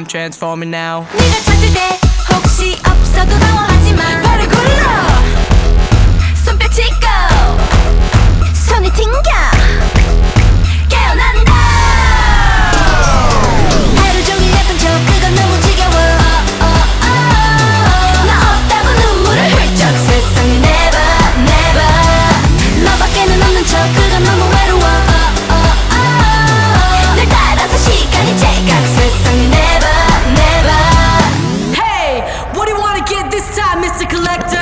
transforming now. 네가 찾을 때 혹시 없어도 당황하지마. 발을 굴러 손뼉치고 손을 튕겨 깨어난다. 하루 종일 예쁜 척 그건 너무 지겨워. 나 없다고 눈물을 흘쩍. 세상에 never never 너밖에는 없는 척 그건 너무 외로워. 널 따라서 시간이 제각. 세상에 never never. Hey, what do you wanna get this time, Mr. Collector?